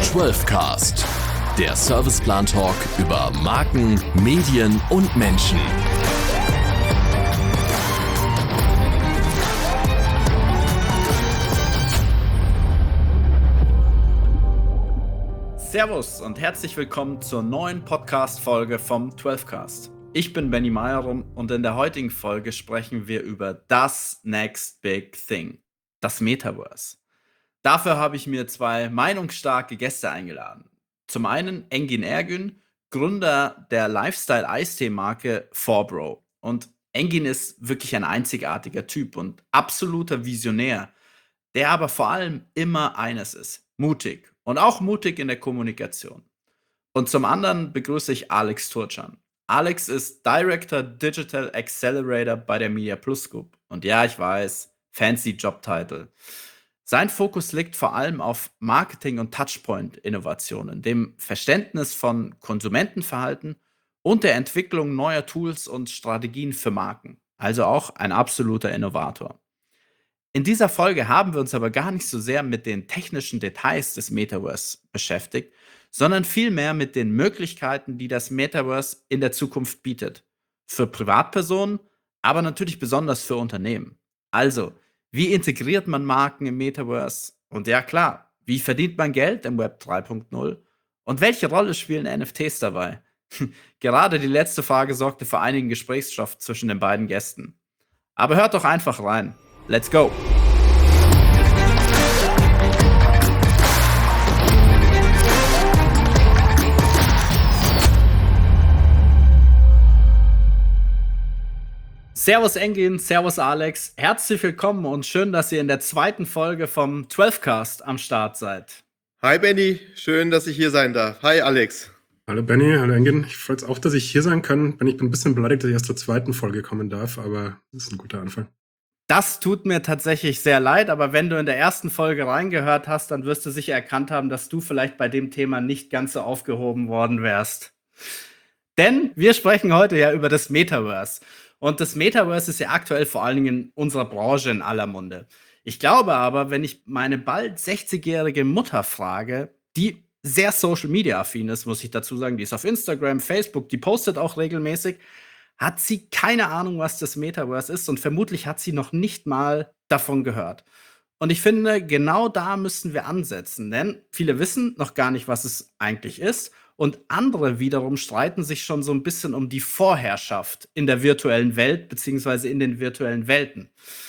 12cast, der Serviceplan-Talk über Marken, Medien und Menschen. Servus und herzlich willkommen zur neuen Podcast-Folge vom 12cast. Ich bin Benny Meyerum und in der heutigen Folge sprechen wir über das Next Big Thing, das Metaverse. Dafür habe ich mir zwei meinungsstarke Gäste eingeladen. Zum einen Engin Ergün, Gründer der Lifestyle-Eistee-Marke 4Bro. Und Engin ist wirklich ein einzigartiger Typ und absoluter Visionär, der aber vor allem immer eines ist: mutig und auch mutig in der Kommunikation. Und zum anderen begrüße ich Alex Turcan. Alex ist Director Digital Accelerator bei der Media Plus Group. Und ja, ich weiß, fancy Jobtitle. Sein Fokus liegt vor allem auf Marketing- und Touchpoint-Innovationen, dem Verständnis von Konsumentenverhalten und der Entwicklung neuer Tools und Strategien für Marken. Also auch ein absoluter Innovator. In dieser Folge haben wir uns aber gar nicht so sehr mit den technischen Details des Metaverse beschäftigt, sondern vielmehr mit den Möglichkeiten, die das Metaverse in der Zukunft bietet. Für Privatpersonen, aber natürlich besonders für Unternehmen. Also, wie integriert man Marken im Metaverse? Und ja klar, wie verdient man Geld im Web 3.0? Und welche Rolle spielen NFTs dabei? Gerade die letzte Frage sorgte für einigen Gesprächsstoff zwischen den beiden Gästen. Aber hört doch einfach rein. Let's go! Servus Engin, servus Alex, herzlich willkommen und schön, dass ihr in der zweiten Folge vom 12cast am Start seid. Hi Benny, schön, dass ich hier sein darf. Hi Alex. Hallo Benny, hallo Engin. Ich freue mich auch, dass ich hier sein kann. Ich bin ein bisschen beleidigt, dass ich erst zur zweiten Folge kommen darf, aber das ist ein guter Anfang. Das tut mir tatsächlich sehr leid, aber wenn du in der ersten Folge reingehört hast, dann wirst du sicher erkannt haben, dass du vielleicht bei dem Thema nicht ganz so aufgehoben worden wärst. Denn wir sprechen heute ja über das Metaverse. Und das Metaverse ist ja aktuell vor allen Dingen in unserer Branche in aller Munde. Ich glaube aber, wenn ich meine bald 60-jährige Mutter frage, die sehr Social-Media-affin ist, muss ich dazu sagen, die ist auf Instagram, Facebook, die postet auch regelmäßig, hat sie keine Ahnung, was das Metaverse ist und vermutlich hat sie noch nicht mal davon gehört. Und ich finde, genau da müssen wir ansetzen, denn viele wissen noch gar nicht, was es eigentlich ist. Und andere wiederum streiten sich schon so ein bisschen um die Vorherrschaft in der virtuellen Welt beziehungsweise in den virtuellen Welten.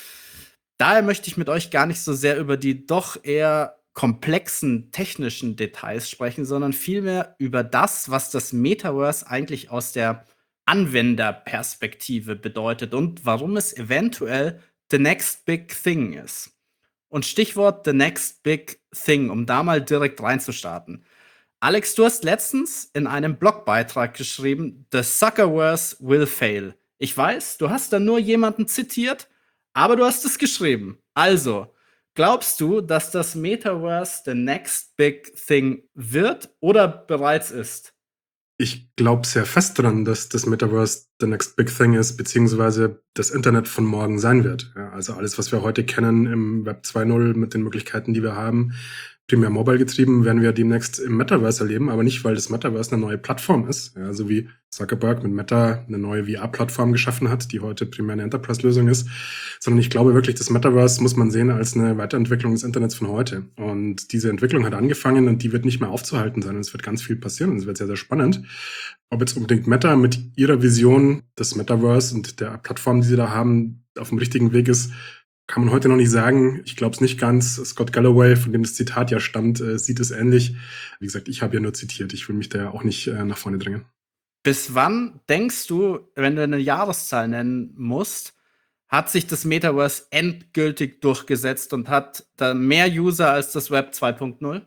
Daher möchte ich mit euch gar nicht so sehr über die doch eher komplexen technischen Details sprechen, sondern vielmehr über das, was das Metaverse eigentlich aus der Anwenderperspektive bedeutet und warum es eventuell the next big thing ist. Und Stichwort the next big thing, um da mal direkt reinzustarten. Alex, du hast letztens in einem Blogbeitrag geschrieben, The Suckerverse will fail. Ich weiß, du hast da nur jemanden zitiert, aber du hast es geschrieben. Also, glaubst du, dass das Metaverse the next big thing wird oder bereits ist? Ich glaube sehr fest daran, dass das Metaverse the next big thing ist, beziehungsweise das Internet von morgen sein wird. Ja, also alles, was wir heute kennen im Web 2.0 mit den Möglichkeiten, die wir haben, primär mobile getrieben, werden wir demnächst im Metaverse erleben, aber nicht, weil das Metaverse eine neue Plattform ist. Ja, so wie Zuckerberg mit Meta eine neue VR-Plattform geschaffen hat, die heute primär eine Enterprise-Lösung ist, sondern ich glaube wirklich, das Metaverse muss man sehen als eine Weiterentwicklung des Internets von heute. Und diese Entwicklung hat angefangen und die wird nicht mehr aufzuhalten sein. Und es wird ganz viel passieren und es wird sehr, sehr spannend. Ob jetzt unbedingt Meta mit ihrer Vision des Metaverse und der Plattform, die sie da haben, auf dem richtigen Weg ist, kann man heute noch nicht sagen. Ich glaube es nicht ganz. Scott Galloway, von dem das Zitat ja stammt, sieht es ähnlich. Wie gesagt, ich habe ja nur zitiert. Ich will mich da ja auch nicht nach vorne drängen. Bis wann denkst du, wenn du eine Jahreszahl nennen musst, hat sich das Metaverse endgültig durchgesetzt und hat da mehr User als das Web 2.0?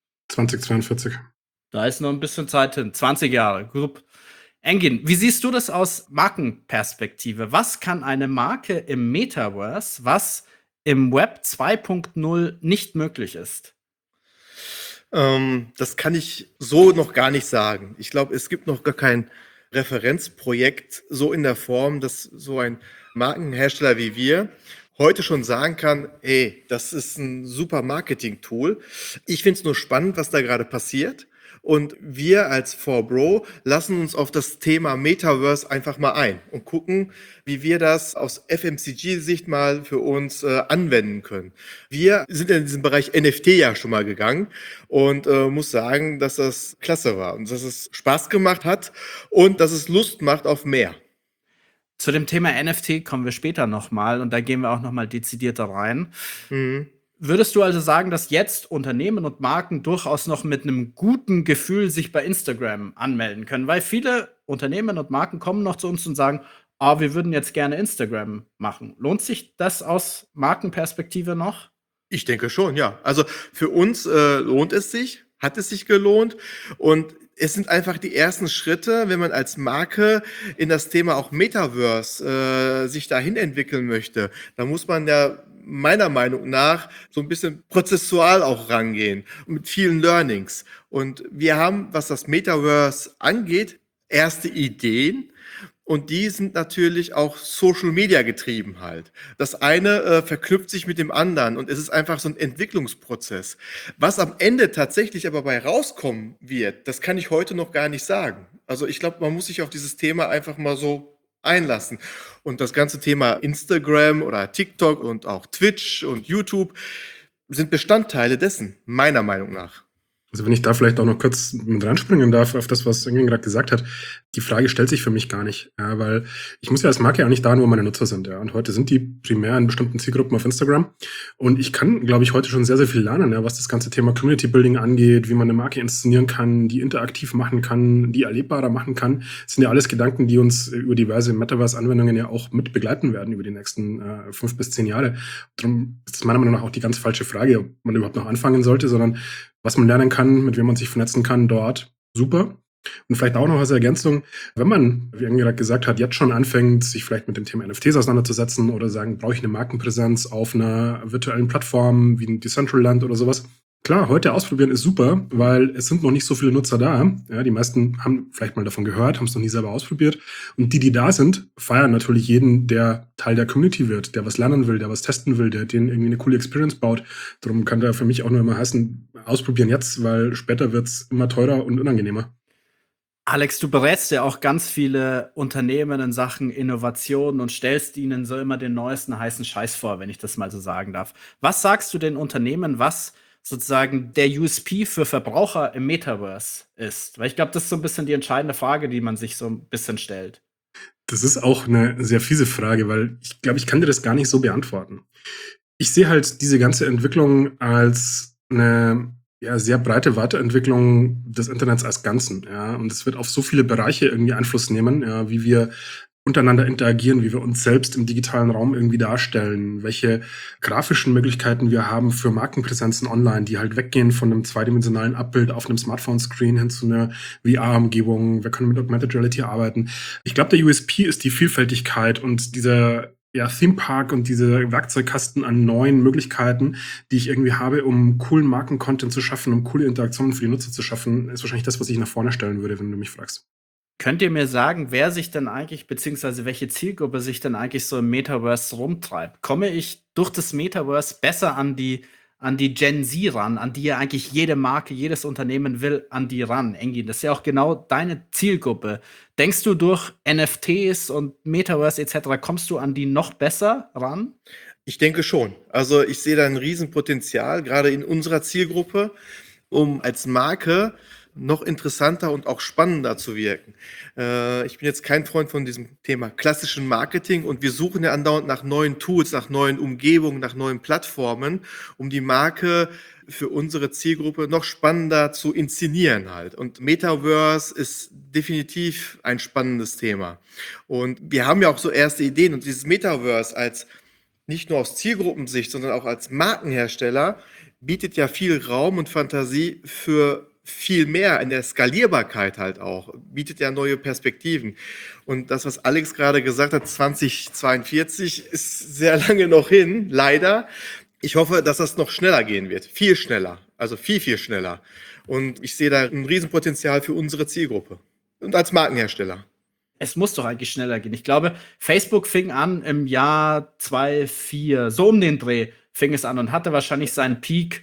2042. Da ist noch ein bisschen Zeit hin. 20 Jahre. Gut. Engin, wie siehst du das aus Markenperspektive? Was kann eine Marke im Metaverse, was im Web 2.0 nicht möglich ist? Das kann ich so noch gar nicht sagen. Ich glaube, es gibt noch gar kein Referenzprojekt so in der Form, dass so ein Markenhersteller wie wir heute schon sagen kann, ey, das ist ein super Marketing-Tool. Ich finde es nur spannend, was da gerade passiert. Und wir als 4Bro lassen uns auf das Thema Metaverse einfach mal ein und gucken, wie wir das aus FMCG-Sicht mal für uns anwenden können. Wir sind in diesem Bereich NFT ja schon mal gegangen und muss sagen, dass das klasse war und dass es Spaß gemacht hat und dass es Lust macht auf mehr. Zu dem Thema NFT kommen wir später nochmal und da gehen wir auch nochmal dezidierter rein. Mhm. Würdest du also sagen, dass jetzt Unternehmen und Marken durchaus noch mit einem guten Gefühl sich bei Instagram anmelden können? Weil viele Unternehmen und Marken kommen noch zu uns und sagen, wir würden jetzt gerne Instagram machen. Lohnt sich das aus Markenperspektive noch? Ich denke schon, ja. Also für uns lohnt es sich, hat es sich gelohnt und es sind einfach die ersten Schritte, wenn man als Marke in das Thema auch Metaverse sich dahin entwickeln möchte. Da muss man ja meiner Meinung nach so ein bisschen prozessual auch rangehen mit vielen Learnings. Und wir haben, was das Metaverse angeht, erste Ideen. Und die sind natürlich auch Social Media getrieben halt. Das eine verknüpft sich mit dem anderen und es ist einfach so ein Entwicklungsprozess. Was am Ende tatsächlich aber bei rauskommen wird, das kann ich heute noch gar nicht sagen. Also ich glaube, man muss sich auf dieses Thema einfach mal so einlassen. Und das ganze Thema Instagram oder TikTok und auch Twitch und YouTube sind Bestandteile dessen, meiner Meinung nach. Also wenn ich da vielleicht auch noch kurz mit reinspringen darf auf das, was Engin gerade gesagt hat, die Frage stellt sich für mich gar nicht, ja, weil ich muss ja als Marke ja nicht da, wo meine Nutzer sind, ja, und heute sind die primär in bestimmten Zielgruppen auf Instagram und ich kann, glaube ich, heute schon sehr, sehr viel lernen, ja, was das ganze Thema Community Building angeht, wie man eine Marke inszenieren kann, die interaktiv machen kann, die erlebbarer machen kann. Das sind ja alles Gedanken, die uns über diverse Metaverse-Anwendungen ja auch mit begleiten werden über die nächsten 5 bis 10 Jahre. Darum ist es meiner Meinung nach auch die ganz falsche Frage, ob man überhaupt noch anfangen sollte, sondern was man lernen kann, mit wem man sich vernetzen kann, dort super. Und vielleicht auch noch als Ergänzung, wenn man, wie Engin gerade gesagt hat, jetzt schon anfängt, sich vielleicht mit dem Thema NFTs auseinanderzusetzen oder sagen, brauche ich eine Markenpräsenz auf einer virtuellen Plattform wie ein Decentraland oder sowas. Klar, heute ausprobieren ist super, weil es sind noch nicht so viele Nutzer da. Ja, die meisten haben vielleicht mal davon gehört, haben es noch nie selber ausprobiert. Und die da sind, feiern natürlich jeden, der Teil der Community wird, der was lernen will, der was testen will, der denen irgendwie eine coole Experience baut. Darum kann da für mich auch nur immer heißen, ausprobieren jetzt, weil später wird's immer teurer und unangenehmer. Alex, du berätst ja auch ganz viele Unternehmen in Sachen Innovation und stellst ihnen so immer den neuesten heißen Scheiß vor, wenn ich das mal so sagen darf. Was sagst du den Unternehmen, was sozusagen der USP für Verbraucher im Metaverse ist? Weil ich glaube, das ist so ein bisschen die entscheidende Frage, die man sich so ein bisschen stellt. Das ist auch eine sehr fiese Frage, weil ich glaube, ich kann dir das gar nicht so beantworten. Ich sehe halt diese ganze Entwicklung als eine sehr breite Weiterentwicklung des Internets als Ganzen. Ja. Und es wird auf so viele Bereiche irgendwie Einfluss nehmen, ja, wie wir untereinander interagieren, wie wir uns selbst im digitalen Raum irgendwie darstellen, welche grafischen Möglichkeiten wir haben für Markenpräsenzen online, die halt weggehen von einem zweidimensionalen Abbild auf einem Smartphone-Screen hin zu einer VR-Umgebung. Wir können mit Augmented Reality arbeiten. Ich glaube, der USP ist die Vielfältigkeit und dieser Theme Park und diese Werkzeugkasten an neuen Möglichkeiten, die ich irgendwie habe, um coolen Marken-Content zu schaffen, um coole Interaktionen für die Nutzer zu schaffen, ist wahrscheinlich das, was ich nach vorne stellen würde, wenn du mich fragst. Könnt ihr mir sagen, wer sich denn eigentlich, beziehungsweise welche Zielgruppe sich denn eigentlich so im Metaverse rumtreibt? Komme ich durch das Metaverse besser an die Gen Z ran, an die ja eigentlich jede Marke, jedes Unternehmen will, an die ran, Engin? Das ist ja auch genau deine Zielgruppe. Denkst du, durch NFTs und Metaverse etc. kommst du an die noch besser ran? Ich denke schon. Also ich sehe da ein Riesenpotenzial, gerade in unserer Zielgruppe, um als Marke noch interessanter und auch spannender zu wirken. Ich bin jetzt kein Freund von diesem Thema klassischen Marketing und wir suchen ja andauernd nach neuen Tools, nach neuen Umgebungen, nach neuen Plattformen, um die Marke für unsere Zielgruppe noch spannender zu inszenieren halt. Und Metaverse ist definitiv ein spannendes Thema. Und wir haben ja auch so erste Ideen und dieses Metaverse als nicht nur aus Zielgruppensicht, sondern auch als Markenhersteller bietet ja viel Raum und Fantasie für viel mehr in der Skalierbarkeit halt auch, bietet ja neue Perspektiven. Und das, was Alex gerade gesagt hat, 2042 ist sehr lange noch hin, leider. Ich hoffe, dass das noch schneller gehen wird, viel schneller, also viel, viel schneller. Und ich sehe da ein Riesenpotenzial für unsere Zielgruppe und als Markenhersteller. Es muss doch eigentlich schneller gehen. Ich glaube, Facebook fing an im Jahr 2004, so um den Dreh fing es an und hatte wahrscheinlich seinen Peak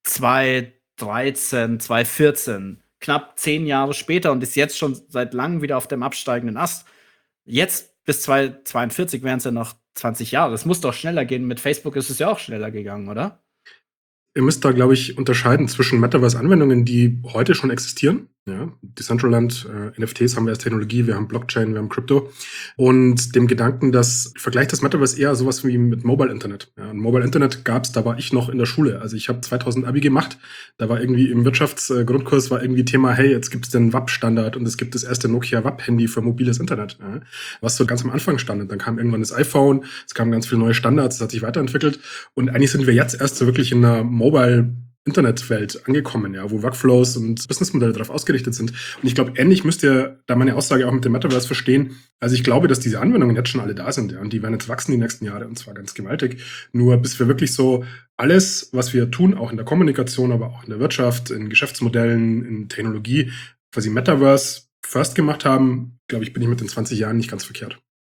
2013, 2014, knapp 10 Jahre später und ist jetzt schon seit langem wieder auf dem absteigenden Ast. Jetzt bis 2042 wären es ja noch 20 Jahre. Es muss doch schneller gehen. Mit Facebook ist es ja auch schneller gegangen, oder? Ihr müsst da, glaube ich, unterscheiden zwischen Metaverse-Anwendungen, die heute schon existieren. Ja, Decentraland, NFTs haben wir als Technologie, wir haben Blockchain, wir haben Krypto. Und dem Gedanken, dass, ich vergleiche das Metaverse eher sowas wie mit Mobile Internet. Ja, und Mobile Internet gab's, da war ich noch in der Schule. Also ich habe 2000 Abi gemacht, da war irgendwie im Wirtschaftsgrundkurs war irgendwie Thema, hey, jetzt gibt's den WAP-Standard und es gibt das erste Nokia WAP-Handy für mobiles Internet. Ja, was so ganz am Anfang stand. Und dann kam irgendwann das iPhone, es kamen ganz viele neue Standards, es hat sich weiterentwickelt. Und eigentlich sind wir jetzt erst so wirklich in einer Mobile-Internetwelt angekommen, ja, wo Workflows und Businessmodelle darauf ausgerichtet sind. Und ich glaube, ähnlich müsst ihr da meine Aussage auch mit dem Metaverse verstehen. Also ich glaube, dass diese Anwendungen jetzt schon alle da sind, ja, und die werden jetzt wachsen die nächsten Jahre und zwar ganz gewaltig. Nur bis wir wirklich so alles, was wir tun, auch in der Kommunikation, aber auch in der Wirtschaft, in Geschäftsmodellen, in Technologie, quasi Metaverse first gemacht haben, glaube ich, bin ich mit den 20 Jahren nicht ganz verkehrt.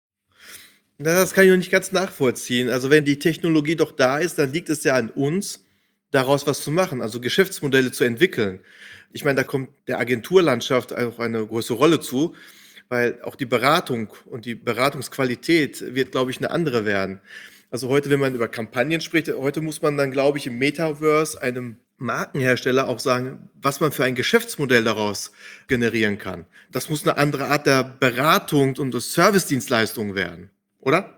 Na, das kann ich noch nicht ganz nachvollziehen. Also wenn die Technologie doch da ist, dann liegt es ja an uns, daraus was zu machen, also Geschäftsmodelle zu entwickeln. Ich meine, da kommt der Agenturlandschaft auch eine große Rolle zu, weil auch die Beratung und die Beratungsqualität wird, glaube ich, eine andere werden. Also heute, wenn man über Kampagnen spricht, heute muss man dann, glaube ich, im Metaverse einem Markenhersteller auch sagen, was man für ein Geschäftsmodell daraus generieren kann. Das muss eine andere Art der Beratung und der Servicedienstleistung werden, oder?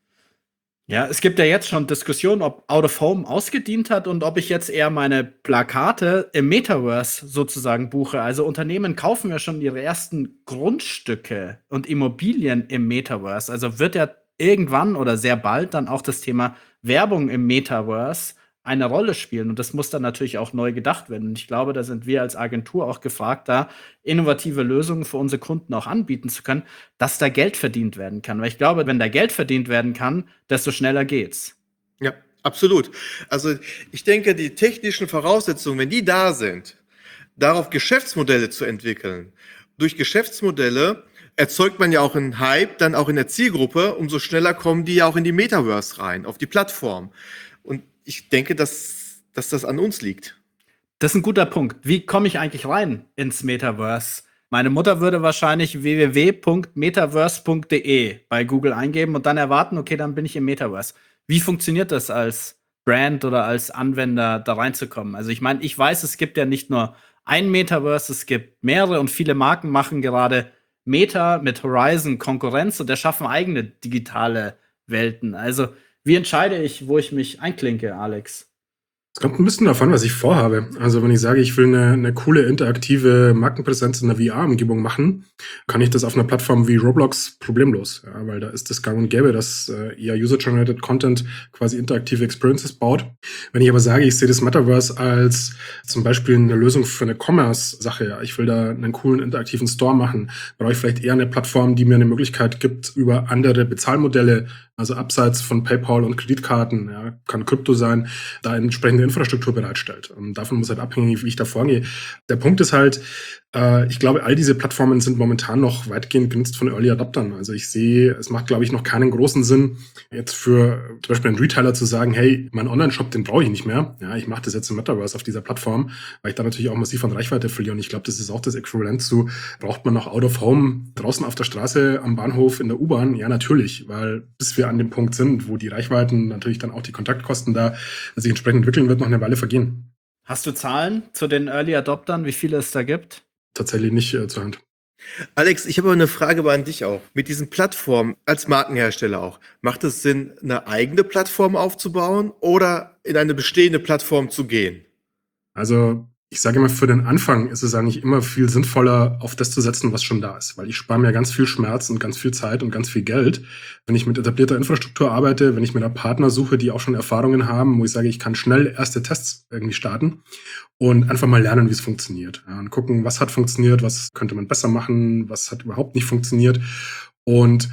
Ja, es gibt ja jetzt schon Diskussionen, ob Out of Home ausgedient hat und ob ich jetzt eher meine Plakate im Metaverse sozusagen buche. Also Unternehmen kaufen ja schon ihre ersten Grundstücke und Immobilien im Metaverse. Also wird ja irgendwann oder sehr bald dann auch das Thema Werbung im Metaverse eine Rolle spielen. Und das muss dann natürlich auch neu gedacht werden. Und ich glaube, da sind wir als Agentur auch gefragt, da innovative Lösungen für unsere Kunden auch anbieten zu können, dass da Geld verdient werden kann. Weil ich glaube, wenn da Geld verdient werden kann, desto schneller geht's. Ja, absolut. Also ich denke, die technischen Voraussetzungen, wenn die da sind, darauf Geschäftsmodelle zu entwickeln, durch Geschäftsmodelle erzeugt man ja auch einen Hype, dann auch in der Zielgruppe, umso schneller kommen die ja auch in die Metaverse rein, auf die Plattform. Und ich denke, dass das an uns liegt. Das ist ein guter Punkt. Wie komme ich eigentlich rein ins Metaverse? Meine Mutter würde wahrscheinlich www.metaverse.de bei Google eingeben und dann erwarten, okay, dann bin ich im Metaverse. Wie funktioniert das als Brand oder als Anwender da reinzukommen? Also ich meine, ich weiß, es gibt ja nicht nur ein Metaverse, es gibt mehrere und viele Marken machen gerade Meta mit Horizon Konkurrenz und erschaffen eigene digitale Welten. Also wie entscheide ich, wo ich mich einklinke, Alex? Es kommt ein bisschen davon, was ich vorhabe. Also wenn ich sage, ich will eine coole, interaktive Markenpräsenz in der VR-Umgebung machen, kann ich das auf einer Plattform wie Roblox problemlos. Ja, weil da ist das gang und gäbe, dass eher User-Generated Content quasi interaktive Experiences baut. Wenn ich aber sage, ich sehe das Metaverse als zum Beispiel eine Lösung für eine Commerce-Sache, ja, ich will da einen coolen, interaktiven Store machen, brauche ich vielleicht eher eine Plattform, die mir eine Möglichkeit gibt, über andere Bezahlmodelle, also abseits von PayPal und Kreditkarten, ja, kann Krypto sein, da entsprechende Infrastruktur bereitstellt. Und davon muss halt abhängig, wie ich da vorgehe. Der Punkt ist halt, ich glaube, all diese Plattformen sind momentan noch weitgehend genutzt von Early Adoptern. Also ich sehe, es macht, glaube ich, noch keinen großen Sinn, jetzt für zum Beispiel einen Retailer zu sagen, hey, mein Online-Shop, den brauche ich nicht mehr. Ja, ich mache das jetzt im Metaverse auf dieser Plattform, weil ich da natürlich auch massiv an Reichweite verliere. Und ich glaube, das ist auch das Äquivalent zu, braucht man noch Out of Home draußen auf der Straße, am Bahnhof, in der U-Bahn? Ja, natürlich, weil bis wir an dem Punkt sind, wo die Reichweiten, natürlich dann auch die Kontaktkosten da sich entsprechend entwickeln, wird noch eine Weile vergehen. Hast du Zahlen zu den Early Adoptern, wie viele es da gibt? Tatsächlich nicht zur Hand. Alex, ich habe aber eine Frage an dich auch. Mit diesen Plattformen als Markenhersteller auch, macht es Sinn, eine eigene Plattform aufzubauen oder in eine bestehende Plattform zu gehen? Also ich sage immer, für den Anfang ist es eigentlich immer viel sinnvoller, auf das zu setzen, was schon da ist. Weil ich spare mir ganz viel Schmerz und ganz viel Zeit und ganz viel Geld, wenn ich mit etablierter Infrastruktur arbeite, wenn ich mir da Partner suche, die auch schon Erfahrungen haben, wo ich sage, ich kann schnell erste Tests irgendwie starten und einfach mal lernen, wie es funktioniert. Ja, und gucken, was hat funktioniert, was könnte man besser machen, was hat überhaupt nicht funktioniert. Und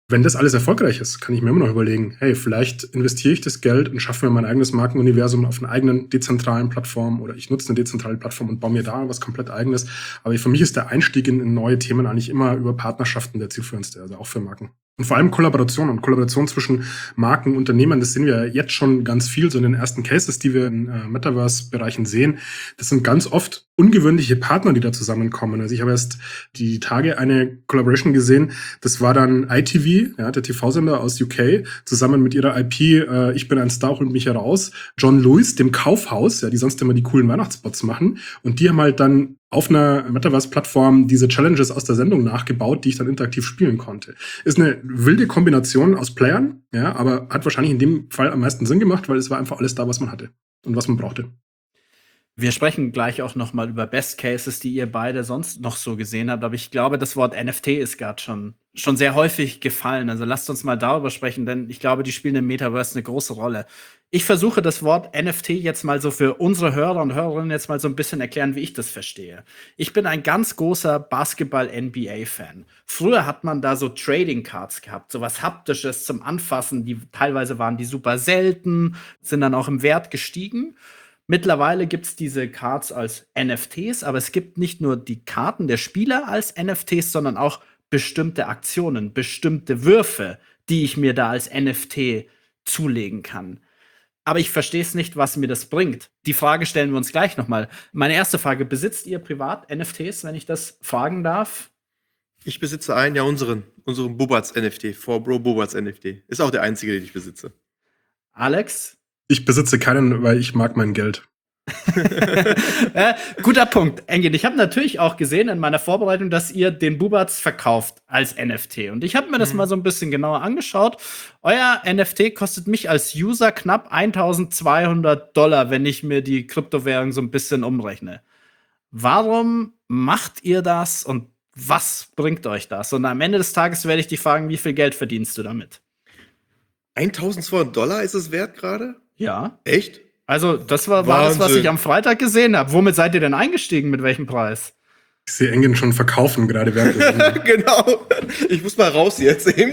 Wenn das alles erfolgreich ist, kann ich mir immer noch überlegen, hey, vielleicht investiere ich das Geld und schaffe mir mein eigenes Markenuniversum auf einer eigenen dezentralen Plattform oder ich nutze eine dezentrale Plattform und baue mir da was komplett Eigenes. Aber für mich ist der Einstieg in neue Themen eigentlich immer über Partnerschaften der zielführendste, also auch für Marken. Und vor allem Kollaboration zwischen Marken, Unternehmen, das sehen wir jetzt schon ganz viel, so in den ersten Cases, die wir in Metaverse-Bereichen sehen. Das sind ganz oft ungewöhnliche Partner, die da zusammenkommen. Also ich habe erst die Tage eine Collaboration gesehen, das war dann ITV, ja, der TV-Sender aus UK, zusammen mit ihrer IP Ich bin ein Star, holt mich heraus, John Lewis, dem Kaufhaus, ja, die sonst immer die coolen Weihnachtsspots machen. Und die haben halt dann auf einer Metaverse-Plattform diese Challenges aus der Sendung nachgebaut, die ich dann interaktiv spielen konnte. Ist eine wilde Kombination aus Playern, ja, aber hat wahrscheinlich in dem Fall am meisten Sinn gemacht, weil es war einfach alles da, was man hatte und was man brauchte. Wir sprechen gleich auch noch mal über Best Cases, die ihr beide sonst noch so gesehen habt. Aber ich glaube, das Wort NFT ist gerade schon sehr häufig gefallen. Also lasst uns mal darüber sprechen, denn ich glaube, die spielen im Metaverse eine große Rolle. Ich versuche das Wort NFT jetzt mal so für unsere Hörer und Hörerinnen jetzt mal so ein bisschen erklären, wie ich das verstehe. Ich bin ein ganz großer Basketball-NBA-Fan. Früher hat man da so Trading Cards gehabt, so was Haptisches zum Anfassen. Teilweise waren die super selten, sind dann auch im Wert gestiegen. Mittlerweile gibt es diese Cards als NFTs, aber es gibt nicht nur die Karten der Spieler als NFTs, sondern auch bestimmte Aktionen, bestimmte Würfe, die ich mir da als NFT zulegen kann. Aber ich verstehe es nicht, was mir das bringt. Die Frage stellen wir uns gleich nochmal. Meine erste Frage, besitzt ihr privat NFTs, wenn ich das fragen darf? Ich besitze einen, ja, unseren Bubatz NFT, 4Bro Bubatz NFT. Ist auch der einzige, den ich besitze. Alex? Ich besitze keinen, weil ich mag mein Geld. Guter Punkt, Engin. Ich habe natürlich auch gesehen in meiner Vorbereitung, dass ihr den Bubatz verkauft als NFT. Und ich habe mir das mal so ein bisschen genauer angeschaut. Euer NFT kostet mich als User knapp $1.200, wenn ich mir die Kryptowährung so ein bisschen umrechne. Warum macht ihr das und was bringt euch das? Und am Ende des Tages werde ich dich fragen, wie viel Geld verdienst du damit? $1.200 ist es wert gerade? Ja. Echt? Also, das war das, was ich am Freitag gesehen habe. Womit seid ihr denn eingestiegen? Mit welchem Preis? Ich sehe Engin schon verkaufen, gerade während. Genau. Ich muss mal raus jetzt eben.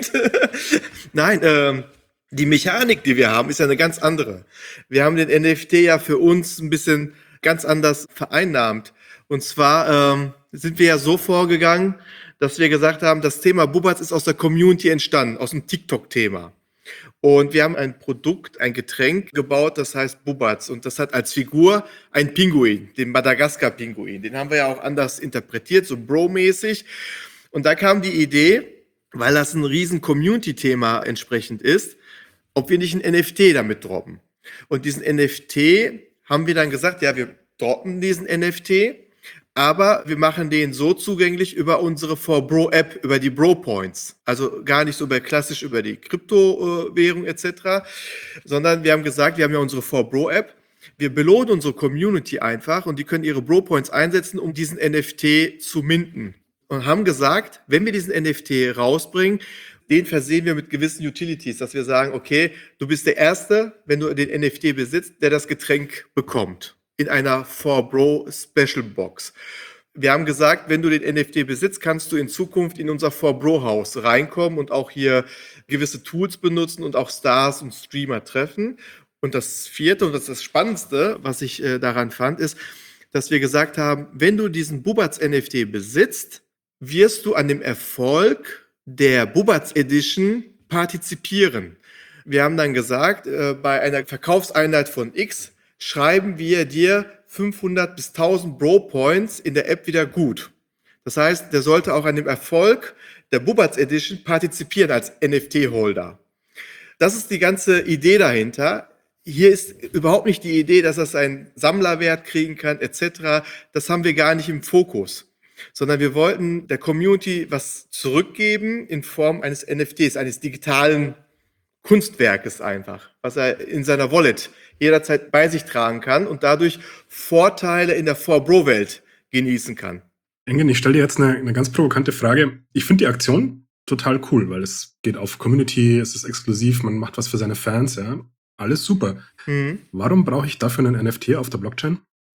Nein, die Mechanik, die wir haben, ist ja eine ganz andere. Wir haben den NFT ja für uns ein bisschen ganz anders vereinnahmt. Und zwar sind wir ja so vorgegangen, dass wir gesagt haben, das Thema Bubatz ist aus der Community entstanden, aus dem TikTok-Thema. Und wir haben ein Produkt, ein Getränk gebaut, das heißt Bubatz. Und das hat als Figur einen Pinguin, den Madagaskar-Pinguin. Den haben wir ja auch anders interpretiert, so Bro-mäßig. Und da kam die Idee, weil das ein riesen Community-Thema entsprechend ist, ob wir nicht ein NFT damit droppen. Und diesen NFT haben wir dann gesagt, ja, wir droppen diesen NFT, aber wir machen den so zugänglich über unsere 4Bro-App, über die Bro-Points. Also gar nicht so klassisch über die Kryptowährung etc., sondern wir haben gesagt, wir haben ja unsere 4Bro-App. Wir belohnen unsere Community einfach und die können ihre Bro-Points einsetzen, um diesen NFT zu minten. Und haben gesagt, wenn wir diesen NFT rausbringen, den versehen wir mit gewissen Utilities, dass wir sagen, okay, du bist der Erste, wenn du den NFT besitzt, der das Getränk bekommt. In einer 4Bro Special Box. Wir haben gesagt, wenn du den NFT besitzt, kannst du in Zukunft in unser 4Bro Haus reinkommen und auch hier gewisse Tools benutzen und auch Stars und Streamer treffen. Und das vierte und das ist das Spannendste, was ich daran fand, ist, dass wir gesagt haben, wenn du diesen Bubatz NFT besitzt, wirst du an dem Erfolg der Bubatz Edition partizipieren. Wir haben dann gesagt, bei einer Verkaufseinheit von X schreiben wir dir 500 bis 1000 Bro-Points in der App wieder gut. Das heißt, der sollte auch an dem Erfolg der Bubatz Edition partizipieren als NFT-Holder. Das ist die ganze Idee dahinter. Hier ist überhaupt nicht die Idee, dass das einen Sammlerwert kriegen kann, etc. Das haben wir gar nicht im Fokus. Sondern wir wollten der Community was zurückgeben in Form eines NFTs, eines digitalen Kunstwerkes einfach, was er in seiner Wallet jederzeit bei sich tragen kann und dadurch Vorteile in der 4Bro-Welt genießen kann. Engin, ich stelle dir jetzt eine ganz provokante Frage. Ich finde die Aktion total cool, weil es geht auf Community, es ist exklusiv, man macht was für seine Fans, ja. Alles super. Warum brauche ich dafür einen NFT auf der Blockchain?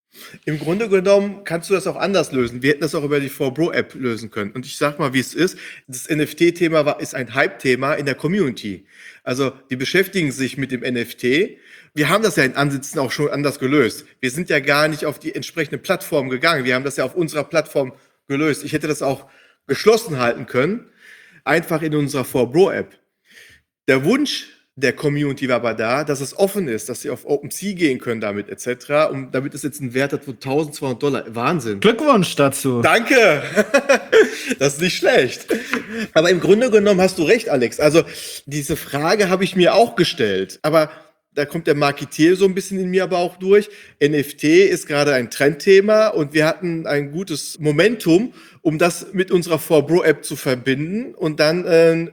Im Grunde genommen kannst du das auch anders lösen. Wir hätten das auch über die 4Bro-App lösen können. Und ich sag mal, wie es ist. Das NFT-Thema ist ein Hype-Thema in der Community. Also die beschäftigen sich mit dem NFT. Wir haben das ja in Ansätzen auch schon anders gelöst. Wir sind ja gar nicht auf die entsprechende Plattform gegangen. Wir haben das ja auf unserer Plattform gelöst. Ich hätte das auch geschlossen halten können, einfach in unserer 4Bro-App. Der Wunsch der Community war aber da, dass es offen ist, dass sie auf OpenSea gehen können damit etc. Und damit es jetzt einen Wert hat von $1.200. Wahnsinn. Glückwunsch dazu. Danke. Das ist nicht schlecht. Aber im Grunde genommen hast du recht, Alex. Also diese Frage habe ich mir auch gestellt. Aber da kommt der Marketeer so ein bisschen in mir aber auch durch. NFT ist gerade ein Trendthema und wir hatten ein gutes Momentum, um das mit unserer 4Bro-App zu verbinden und dann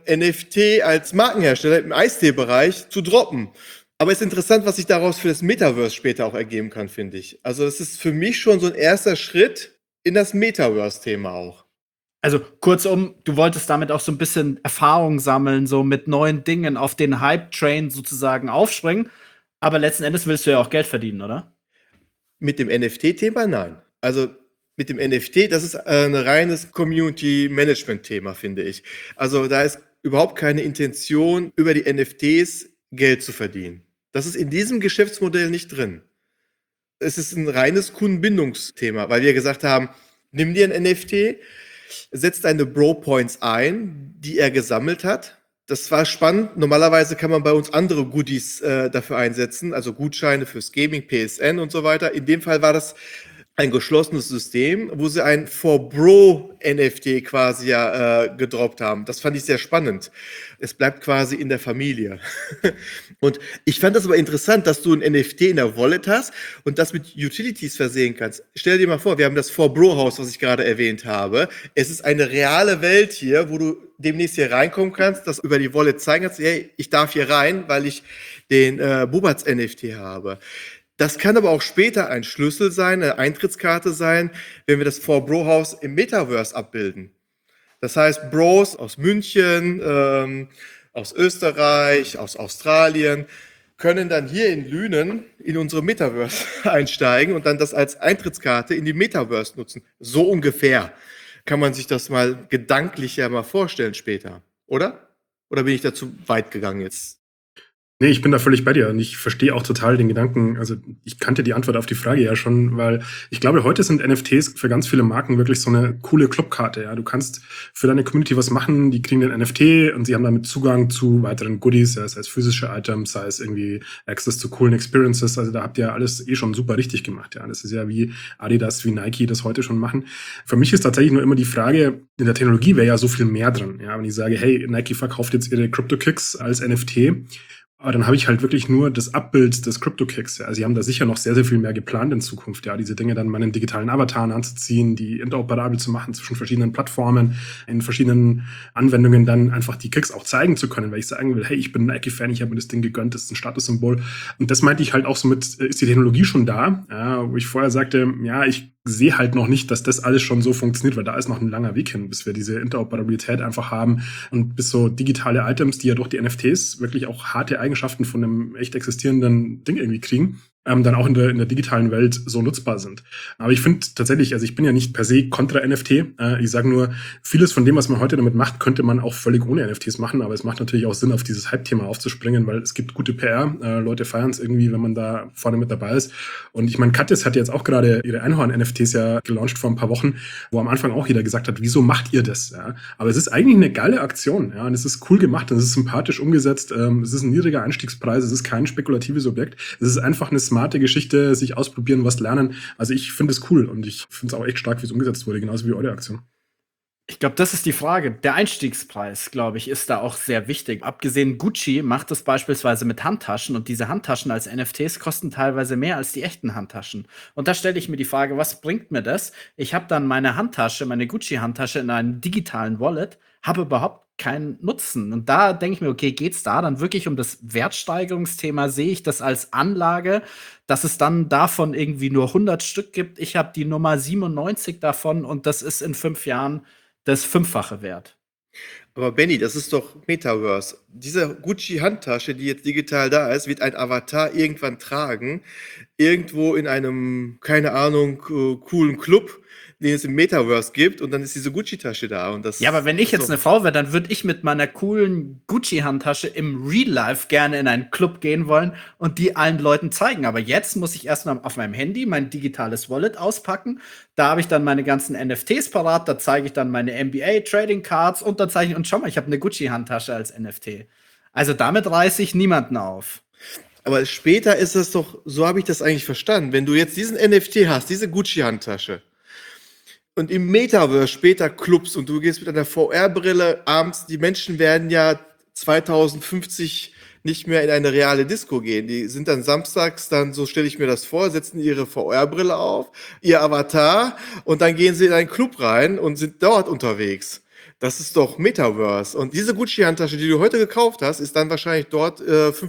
NFT als Markenhersteller im Eistee-Bereich zu droppen. Aber es ist interessant, was sich daraus für das Metaverse später auch ergeben kann, finde ich. Also es ist für mich schon so ein erster Schritt in das Metaverse-Thema auch. Also kurzum, du wolltest damit auch so ein bisschen Erfahrung sammeln, so mit neuen Dingen auf den Hype-Train sozusagen aufspringen. Aber letzten Endes willst du ja auch Geld verdienen, oder? Mit dem NFT-Thema nein. Also mit dem NFT, das ist ein reines Community-Management-Thema, finde ich. Also da ist überhaupt keine Intention, über die NFTs Geld zu verdienen. Das ist in diesem Geschäftsmodell nicht drin. Es ist ein reines Kundenbindungsthema, weil wir gesagt haben, nimm dir ein NFT, setz deine Bro-Points ein, die er gesammelt hat. Das war spannend. Normalerweise kann man bei uns andere Goodies dafür einsetzen, also Gutscheine fürs Gaming, PSN und so weiter. In dem Fall war das ein geschlossenes System, wo sie ein 4Bro-NFT quasi gedroppt haben. Das fand ich sehr spannend. Es bleibt quasi in der Familie. Und ich fand das aber interessant, dass du ein NFT in der Wallet hast und das mit Utilities versehen kannst. Stell dir mal vor, wir haben das 4Bro-Haus, was ich gerade erwähnt habe. Es ist eine reale Welt hier, wo du demnächst hier reinkommen kannst, das über die Wallet zeigen kannst, hey, ich darf hier rein, weil ich den Bubats-NFT habe. Das kann aber auch später ein Schlüssel sein, eine Eintrittskarte sein, wenn wir das 4Bro-Haus im Metaverse abbilden. Das heißt, Bros aus München, aus Österreich, aus Australien können dann hier in Lünen in unsere Metaverse einsteigen und dann das als Eintrittskarte in die Metaverse nutzen. So ungefähr kann man sich das mal gedanklich ja mal vorstellen später, oder? Oder bin ich da zu weit gegangen jetzt? Nee, ich bin da völlig bei dir und ich verstehe auch total den Gedanken. Also ich kannte die Antwort auf die Frage ja schon, weil ich glaube, heute sind NFTs für ganz viele Marken wirklich so eine coole Clubkarte. Ja, du kannst für deine Community was machen, die kriegen den NFT und sie haben damit Zugang zu weiteren Goodies, ja, sei es physische Items, sei es irgendwie Access zu coolen Experiences. Also da habt ihr alles schon super richtig gemacht. Ja, das ist ja wie Adidas, wie Nike das heute schon machen. Für mich ist tatsächlich nur immer die Frage, in der Technologie wäre ja so viel mehr drin. Ja, wenn ich sage, hey, Nike verkauft jetzt ihre Crypto-Kicks als NFT, aber dann habe ich halt wirklich nur das Abbild des Crypto-Kicks. Ja. Also sie haben da sicher noch sehr, sehr viel mehr geplant in Zukunft. Ja, diese Dinge dann meinen digitalen Avataren anzuziehen, die interoperabel zu machen zwischen verschiedenen Plattformen, in verschiedenen Anwendungen dann einfach die Kicks auch zeigen zu können, weil ich sagen will, hey, ich bin ein Nike-Fan, ich habe mir das Ding gegönnt, das ist ein Statussymbol. Und das meinte ich halt auch so mit, ist die Technologie schon da? Ja, wo ich vorher sagte, ja, ich sehe halt noch nicht, dass das alles schon so funktioniert, weil da ist noch ein langer Weg hin, bis wir diese Interoperabilität einfach haben und bis so digitale Items, die ja durch die NFTs wirklich auch harte Eigenschaften von einem echt existierenden Ding irgendwie kriegen, dann auch in der digitalen Welt so nutzbar sind. Aber ich finde tatsächlich, also ich bin ja nicht per se kontra NFT. Ich sage nur, vieles von dem, was man heute damit macht, könnte man auch völlig ohne NFTs machen. Aber es macht natürlich auch Sinn, auf dieses Hype-Thema aufzuspringen, weil es gibt gute PR. Leute feiern es irgendwie, wenn man da vorne mit dabei ist. Und ich meine, Katjes hat jetzt auch gerade ihre Einhorn-NFTs ja gelauncht vor ein paar Wochen, wo am Anfang auch jeder gesagt hat, wieso macht ihr das? Ja? Aber es ist eigentlich eine geile Aktion. Ja? Und es ist cool gemacht und es ist sympathisch umgesetzt. Es ist ein niedriger Einstiegspreis. Es ist kein spekulatives Objekt. Es ist einfach eine smarte Geschichte, sich ausprobieren, was lernen. Also ich finde es cool und ich finde es auch echt stark, wie es umgesetzt wurde, genauso wie eure Aktion. Ich glaube, das ist die Frage. Der Einstiegspreis, glaube ich, ist da auch sehr wichtig. Abgesehen, Gucci macht das beispielsweise mit Handtaschen und diese Handtaschen als NFTs kosten teilweise mehr als die echten Handtaschen. Und da stelle ich mir die Frage, was bringt mir das? Ich habe dann meine Handtasche, meine Gucci-Handtasche in einem digitalen Wallet, habe überhaupt keinen Nutzen. Und da denke ich mir, okay, geht's da dann wirklich um das Wertsteigerungsthema? Sehe ich das als Anlage, dass es dann davon irgendwie nur 100 Stück gibt? Ich habe die Nummer 97 davon und das ist in 5 Jahren das 5-fache wert. Aber Benny, das ist doch Metaverse. Diese Gucci-Handtasche, die jetzt digital da ist, wird ein Avatar irgendwann tragen, irgendwo in einem, keine Ahnung, coolen Club, den es im Metaverse gibt, und dann ist diese Gucci-Tasche da. Und das Ja, aber wenn ich ist jetzt doch- eine Frau wäre, dann würde ich mit meiner coolen Gucci-Handtasche im Real Life gerne in einen Club gehen wollen und die allen Leuten zeigen. Aber jetzt muss ich erst mal auf meinem Handy mein digitales Wallet auspacken. Da habe ich dann meine ganzen NFTs parat. Da zeige ich dann meine NBA Trading Cards und da zeige ich, und schau mal, ich habe eine Gucci-Handtasche als NFT. Also damit reiße ich niemanden auf. Aber später ist das doch, so habe ich das eigentlich verstanden. Wenn du jetzt diesen NFT hast, diese Gucci-Handtasche, und im Metaverse später Clubs und du gehst mit einer VR-Brille abends, die Menschen werden ja 2050 nicht mehr in eine reale Disco gehen. Die sind dann samstags, dann, so stelle ich mir das vor, setzen ihre VR-Brille auf, ihr Avatar, und dann gehen sie in einen Club rein und sind dort unterwegs. Das ist doch Metaverse. Und diese Gucci-Handtasche, die du heute gekauft hast, ist dann wahrscheinlich dort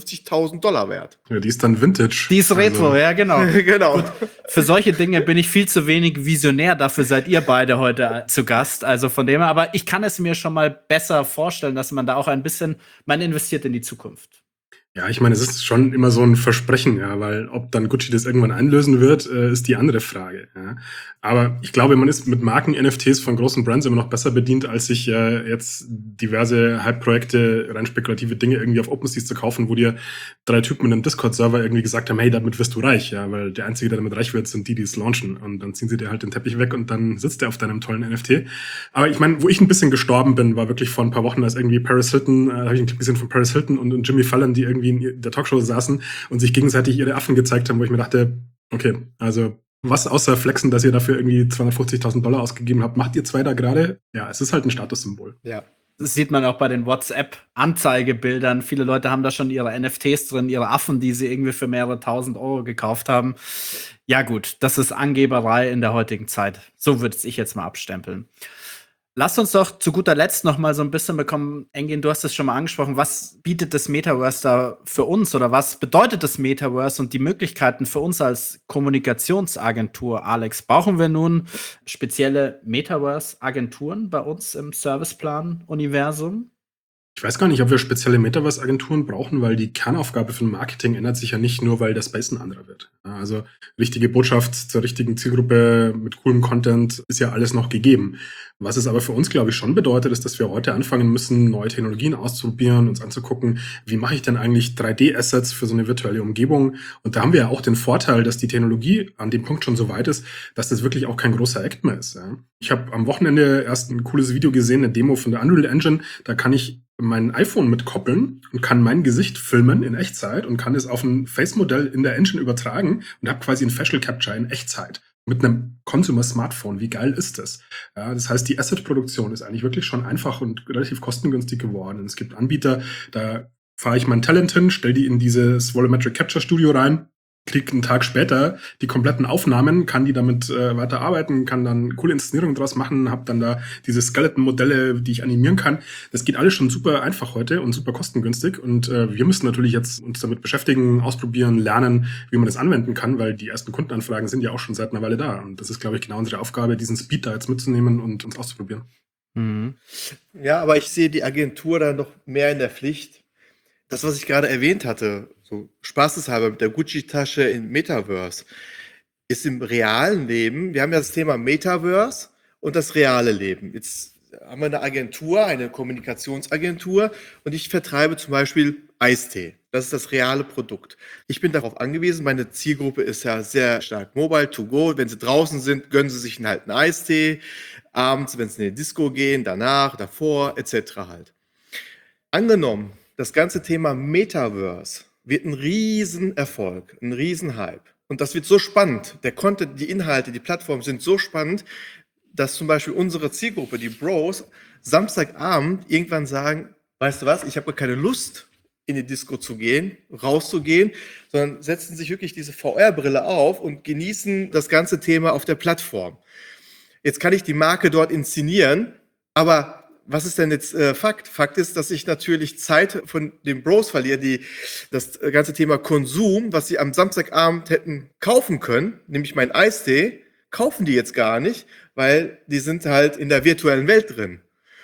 $50.000 wert. Ja, die ist dann Vintage. Die ist Retro, ja, genau. Genau. Für solche Dinge bin ich viel zu wenig visionär. Dafür seid ihr beide heute zu Gast. Also von dem her, aber ich kann es mir schon mal besser vorstellen, dass man da auch ein bisschen, man investiert in die Zukunft. Ja, ich meine, es ist schon immer so ein Versprechen, ja, weil ob dann Gucci das irgendwann einlösen wird, ist die andere Frage. Ja. Aber ich glaube, man ist mit Marken-NFTs von großen Brands immer noch besser bedient, als sich jetzt diverse Hype-Projekte, rein spekulative Dinge irgendwie auf OpenSea zu kaufen, wo dir 3 Typen in einem Discord-Server irgendwie gesagt haben, hey, damit wirst du reich, ja, weil der Einzige, der damit reich wird, sind die, die es launchen. Und dann ziehen sie dir halt den Teppich weg und dann sitzt der auf deinem tollen NFT. Aber ich meine, wo ich ein bisschen gestorben bin, war wirklich vor ein paar Wochen, als irgendwie Paris Hilton, habe ich einen Clip gesehen von Paris Hilton und Jimmy Fallon, die irgendwie in der Talkshow saßen und sich gegenseitig ihre Affen gezeigt haben, wo ich mir dachte, okay, also was außer Flexen, dass ihr dafür irgendwie $250.000 ausgegeben habt, macht ihr zwei da gerade? Ja, es ist halt ein Statussymbol. Ja. Das sieht man auch bei den WhatsApp-Anzeigebildern. Viele Leute haben da schon ihre NFTs drin, ihre Affen, die sie irgendwie für mehrere tausend Euro gekauft haben. Ja gut, das ist Angeberei in der heutigen Zeit. So würde ich jetzt mal abstempeln. Lasst uns doch zu guter Letzt noch mal so ein bisschen bekommen, Engin, du hast es schon mal angesprochen, was bietet das Metaverse da für uns oder was bedeutet das Metaverse und die Möglichkeiten für uns als Kommunikationsagentur, Alex? Brauchen wir nun spezielle Metaverse-Agenturen bei uns im Serviceplan-Universum? Ich weiß gar nicht, ob wir spezielle Metaverse-Agenturen brauchen, weil die Kernaufgabe von Marketing ändert sich ja nicht nur, weil der Space ein anderer wird. Also richtige Botschaft zur richtigen Zielgruppe mit coolem Content ist ja alles noch gegeben. Was es aber für uns, glaube ich, schon bedeutet, ist, dass wir heute anfangen müssen, neue Technologien auszuprobieren, uns anzugucken, wie mache ich denn eigentlich 3D-Assets für so eine virtuelle Umgebung? Und da haben wir ja auch den Vorteil, dass die Technologie an dem Punkt schon so weit ist, dass das wirklich auch kein großer Act mehr ist. Ja. Ich habe am Wochenende erst ein cooles Video gesehen, eine Demo von der Unreal Engine. Da kann ich mein iPhone mitkoppeln und kann mein Gesicht filmen in Echtzeit und kann es auf ein Face-Modell in der Engine übertragen und habe quasi ein Facial Capture in Echtzeit mit einem Consumer-Smartphone. Wie geil ist das? Ja, das heißt, die Asset-Produktion ist eigentlich wirklich schon einfach und relativ kostengünstig geworden. Und es gibt Anbieter, da fahre ich mein Talent hin, stelle die in dieses Volumetric Capture Studio rein, kriege einen Tag später die kompletten Aufnahmen, kann die damit weiter arbeiten, kann dann coole Inszenierungen draus machen, habe dann da diese Skeleton-Modelle, die ich animieren kann. Das geht alles schon super einfach heute und super kostengünstig. Und wir müssen natürlich jetzt uns damit beschäftigen, ausprobieren, lernen, wie man das anwenden kann, weil die ersten Kundenanfragen sind ja auch schon seit einer Weile da. Und das ist, glaube ich, genau unsere Aufgabe, diesen Speed da jetzt mitzunehmen und uns auszuprobieren. Mhm. Ja, aber ich sehe die Agentur da noch mehr in der Pflicht. Das, was ich gerade erwähnt hatte, so spaßeshalber mit der Gucci-Tasche im Metaverse, ist im realen Leben, wir haben ja das Thema Metaverse und das reale Leben. Jetzt haben wir eine Agentur, eine Kommunikationsagentur, und ich vertreibe zum Beispiel Eistee. Das ist das reale Produkt. Ich bin darauf angewiesen, meine Zielgruppe ist ja sehr stark mobile, to go. Wenn sie draußen sind, gönnen sie sich halt einen Eistee. Abends, wenn sie in die Disco gehen, danach, davor, etc. halt. Angenommen, das ganze Thema Metaverse wird ein Riesenerfolg, ein Riesenhype. Und das wird so spannend. Der Content, die Inhalte, die Plattformen sind so spannend, dass zum Beispiel unsere Zielgruppe, die Bros, Samstagabend irgendwann sagen, weißt du was, ich habe gar keine Lust, in die Disco zu gehen, rauszugehen, sondern setzen sich wirklich diese VR-Brille auf und genießen das ganze Thema auf der Plattform. Jetzt kann ich die Marke dort inszenieren, aber was ist denn jetzt Fakt? Fakt ist, dass ich natürlich Zeit von den Bros verliere, die das ganze Thema Konsum, was sie am Samstagabend hätten kaufen können, nämlich mein Eistee, kaufen die jetzt gar nicht, weil die sind halt in der virtuellen Welt drin.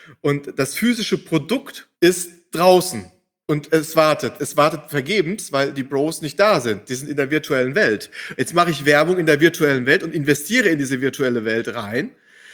Und das physische Produkt ist draußen. Und es wartet vergebens, weil die Bros nicht da sind. Die sind in der virtuellen Welt. Jetzt mache ich Werbung in der virtuellen Welt und investiere in diese virtuelle Welt rein.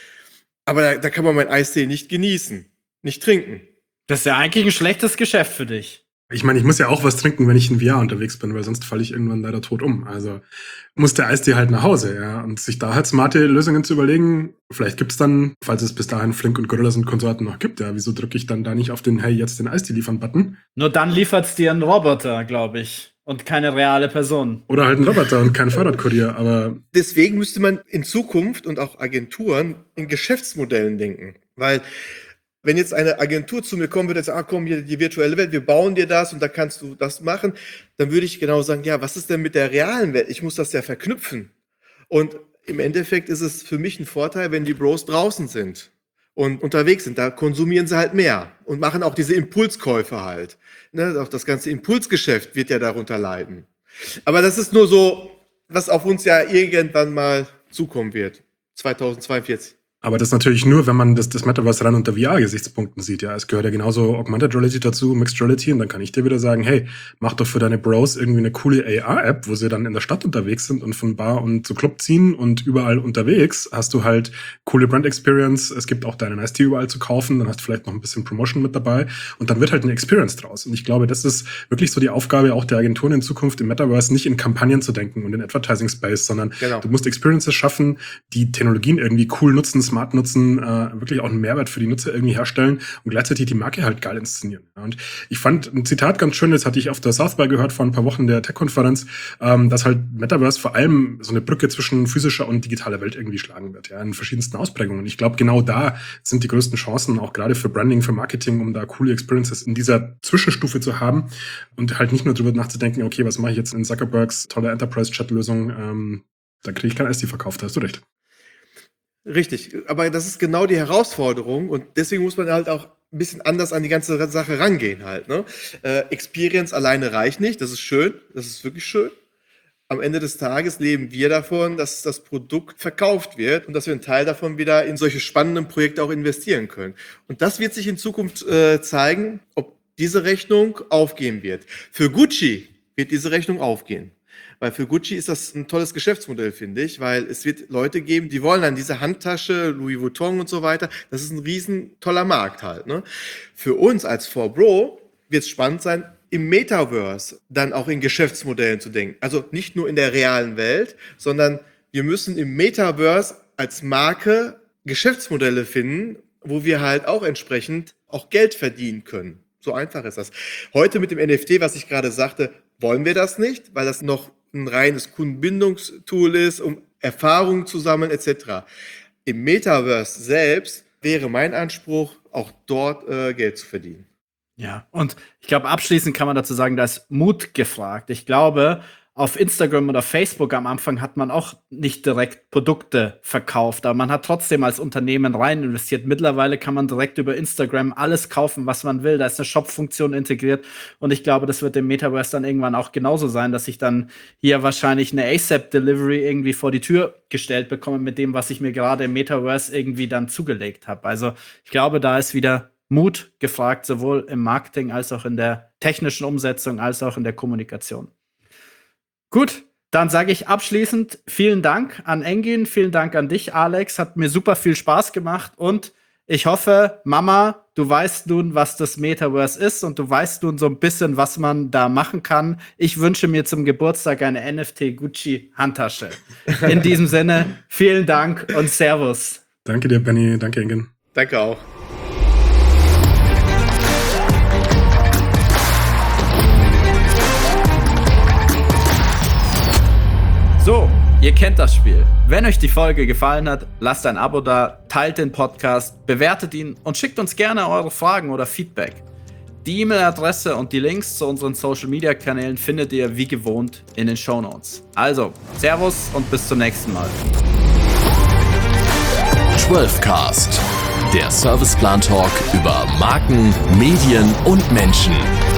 Aber da kann man mein Eistee nicht genießen, nicht trinken. Das ist ja eigentlich ein schlechtes Geschäft für dich. Ich meine, ich muss ja auch was trinken, wenn ich in VR unterwegs bin, weil sonst falle ich irgendwann leider tot um. Also muss der Eistee halt nach Hause, ja. Und sich da halt smarte Lösungen zu überlegen, vielleicht gibt's dann, falls es bis dahin Flink und Gorillas und Konsorten noch gibt, ja, wieso drücke ich dann da nicht auf den Hey, jetzt den Eistee liefern-Button? Nur dann liefert's dir ein Roboter, glaube ich. Und keine reale Person. Oder halt ein Roboter und kein Fahrradkurier, aber... Deswegen müsste man in Zukunft und auch Agenturen in Geschäftsmodellen denken. Weil wenn jetzt eine Agentur zu mir kommen würde und sagt, komm, hier die virtuelle Welt, wir bauen dir das und da kannst du das machen, dann würde ich genau sagen, ja, was ist denn mit der realen Welt? Ich muss das ja verknüpfen. Und im Endeffekt ist es für mich ein Vorteil, wenn die Bros draußen sind und unterwegs sind. Da konsumieren sie halt mehr und machen auch diese Impulskäufe halt. Ne, auch das ganze Impulsgeschäft wird ja darunter leiden. Aber das ist nur so, was auf uns ja irgendwann mal zukommen wird. 2042. Aber das natürlich nur, wenn man das Metaverse rein unter VR-Gesichtspunkten sieht. Ja, es gehört ja genauso Augmented Reality dazu, Mixed Reality. Und dann kann ich dir wieder sagen, hey, mach doch für deine Bros irgendwie eine coole AR-App, wo sie dann in der Stadt unterwegs sind und von Bar und zu Club ziehen und überall unterwegs hast du halt coole Brand-Experience. Es gibt auch deinen Eistee überall zu kaufen. Dann hast du vielleicht noch ein bisschen Promotion mit dabei. Und dann wird halt eine Experience draus. Und ich glaube, das ist wirklich so die Aufgabe auch der Agenturen in Zukunft im Metaverse, nicht in Kampagnen zu denken und in Advertising Space, sondern du musst Experiences schaffen, die Technologien irgendwie cool nutzen, smart nutzen, wirklich auch einen Mehrwert für die Nutzer irgendwie herstellen und gleichzeitig die Marke halt geil inszenieren. Und ich fand ein Zitat ganz schön, das hatte ich auf der South by gehört vor ein paar Wochen der Tech-Konferenz, dass halt Metaverse vor allem so eine Brücke zwischen physischer und digitaler Welt irgendwie schlagen wird, ja, in verschiedensten Ausprägungen. Und ich glaube, genau da sind die größten Chancen, auch gerade für Branding, für Marketing, um da coole Experiences in dieser Zwischenstufe zu haben und halt nicht nur drüber nachzudenken, okay, was mache ich jetzt in Zuckerbergs tolle Enterprise-Chat-Lösung, da kriege ich kein Eistee verkauft, da hast du recht. Richtig, aber das ist genau die Herausforderung und deswegen muss man halt auch ein bisschen anders an die ganze Sache rangehen halt. Ne? Experience alleine reicht nicht, das ist schön, das ist wirklich schön. Am Ende des Tages leben wir davon, dass das Produkt verkauft wird und dass wir einen Teil davon wieder in solche spannenden Projekte auch investieren können. Und das wird sich in Zukunft zeigen, ob diese Rechnung aufgehen wird. Für Gucci wird diese Rechnung aufgehen. Weil für Gucci ist das ein tolles Geschäftsmodell, finde ich, weil es wird Leute geben, die wollen dann diese Handtasche, Louis Vuitton und so weiter. Das ist ein riesen toller Markt halt. Ne? Für uns als 4Bro wird es spannend sein, im Metaverse dann auch in Geschäftsmodellen zu denken. Also nicht nur in der realen Welt, sondern wir müssen im Metaverse als Marke Geschäftsmodelle finden, wo wir halt auch entsprechend auch Geld verdienen können. So einfach ist das. Heute mit dem NFT, was ich gerade sagte, wollen wir das nicht, weil das noch ein reines Kundenbindungstool ist, um Erfahrungen zu sammeln etc. Im Metaverse selbst wäre mein Anspruch, auch dort Geld zu verdienen. Ja, und ich glaube, abschließend kann man dazu sagen, da ist Mut gefragt. Ich glaube, auf Instagram oder Facebook am Anfang hat man auch nicht direkt Produkte verkauft, aber man hat trotzdem als Unternehmen rein investiert. Mittlerweile kann man direkt über Instagram alles kaufen, was man will. Da ist eine Shop-Funktion integriert und ich glaube, das wird im Metaverse dann irgendwann auch genauso sein, dass ich dann hier wahrscheinlich eine ASAP-Delivery irgendwie vor die Tür gestellt bekomme mit dem, was ich mir gerade im Metaverse irgendwie dann zugelegt habe. Also ich glaube, da ist wieder Mut gefragt, sowohl im Marketing als auch in der technischen Umsetzung als auch in der Kommunikation. Gut, dann sage ich abschließend vielen Dank an Engin, vielen Dank an dich, Alex. Hat mir super viel Spaß gemacht und ich hoffe, Mama, du weißt nun, was das Metaverse ist und du weißt nun so ein bisschen, was man da machen kann. Ich wünsche mir zum Geburtstag eine NFT Gucci Handtasche. In diesem Sinne, vielen Dank und Servus. Danke dir, Benny. Danke, Engin. Danke auch. So, ihr kennt das Spiel. Wenn euch die Folge gefallen hat, lasst ein Abo da, teilt den Podcast, bewertet ihn und schickt uns gerne eure Fragen oder Feedback. Die E-Mail-Adresse und die Links zu unseren Social-Media-Kanälen findet ihr wie gewohnt in den Shownotes. Also, Servus und bis zum nächsten Mal. 12cast, der Serviceplan-Talk über Marken, Medien und Menschen.